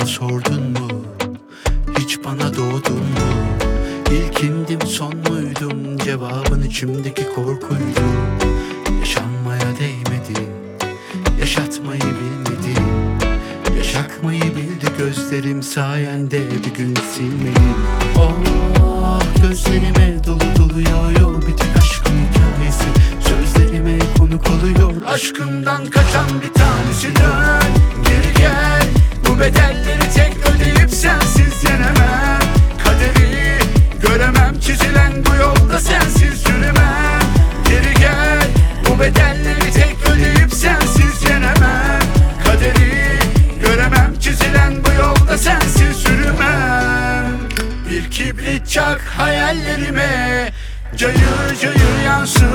bana sordun mu? Hiç bana doğdun mu? İlkindim son muydum? Cevabın içimdeki korkuydu. Yaşanmaya değmedi, yaşatmayı bilmedi. Yaşatmayı bildi gözlerim, sayende bir gün silmedim. Oh, gözlerime dolu dolu yağıyor bir tek aşkın hikayesi. Sözlerime konuk oluyor aşkımdan kaçan bir tanesi. Dön geri gel, bu bedelleri tek ödeyip sensiz yenemem. Kaderi göremem, çizilen bu yolda sensiz yürümem. Geri gel, bu bedelleri tek ödeyip sensiz yenemem. Kaderi göremem, çizilen bu yolda sensiz yürümem. Bir kibrit çak hayallerime, cayır cayır yansın.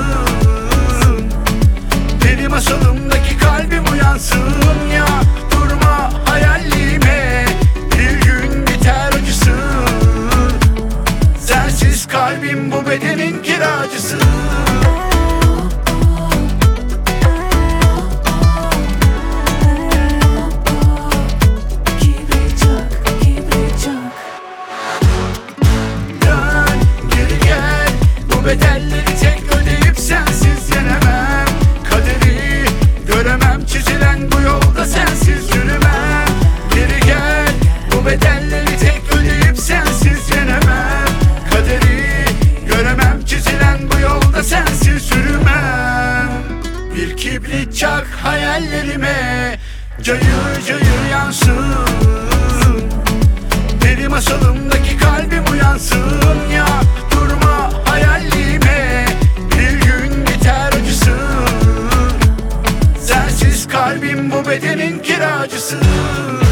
Benim masalımdaki kalbim uyansın. Ya durma hayalime, bir gün biter acısı. Sensiz kalbim bu bedenin kiracısı. Dön geri gel, bu bedelleri tek ödeyip sensiz yenemem. Kaderi göremem, çizilen bu yolda sensiz yürümem. Geri gel, bu bedelleri tek ödeyip sensiz yenemem. Kaderi göremem, çizilen bu yolda sensiz yürümem. Bir kibrit çak hayallerime, cayır cayır yansın. Benim masalımdaki kalbim uyansın. Ya durma hayalime, bir gün biter acısı. Sensiz kalbim bu bedenin kiracısı.